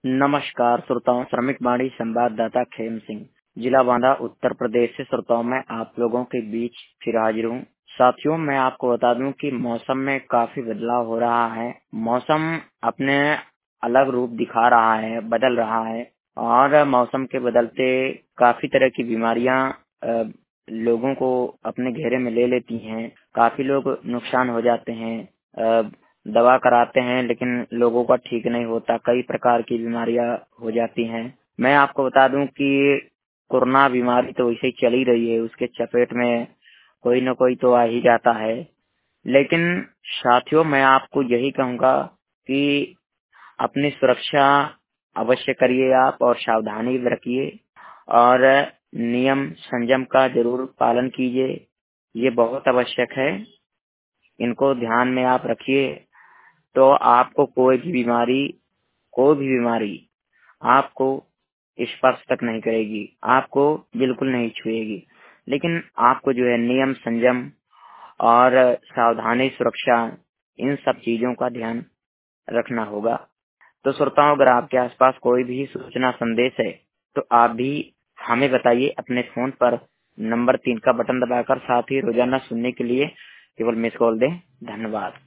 नमस्कार श्रोताओं, श्रमिक बाड़ी संवाददाता खेम सिंह, जिला बांदा, उत्तर प्रदेश से श्रोताओं मैं आप लोगों के बीच फिर हाजिर हूँ। साथियों, मैं आपको बता दूं कि मौसम में काफी बदलाव हो रहा है। मौसम अपने अलग रूप दिखा रहा है, बदल रहा है और मौसम के बदलते काफी तरह की बीमारियां लोगों को अपने घेरे में ले लेती हैं। काफी लोग नुकसान हो जाते हैं। दवा कराते हैं लेकिन लोगों का ठीक नहीं होता, कई प्रकार की बीमारियां हो जाती हैं। मैं आपको बता दूं कि कोरोना बीमारी तो वैसे ही चल ही रही है, उसके चपेट में कोई न कोई तो आ ही जाता है। लेकिन साथियों, मैं आपको यही कहूंगा कि अपनी सुरक्षा अवश्य करिए आप और सावधानी रखिए और नियम संयम का जरूर पालन कीजिए, ये बहुत आवश्यक है। इनको ध्यान में आप रखिए तो आपको कोई भी बीमारी आपको स्पर्श तक नहीं करेगी, आपको बिल्कुल नहीं छुएगी। लेकिन आपको जो है नियम संयम और सावधानी सुरक्षा, इन सब चीजों का ध्यान रखना होगा। तो श्रोताओं, अगर आपके आसपास कोई भी सूचना संदेश है तो आप भी हमें बताइए अपने फोन पर नंबर 3 का बटन दबाकर। साथ ही रोजाना सुनने के लिए केवल मिस कॉल दें। धन्यवाद।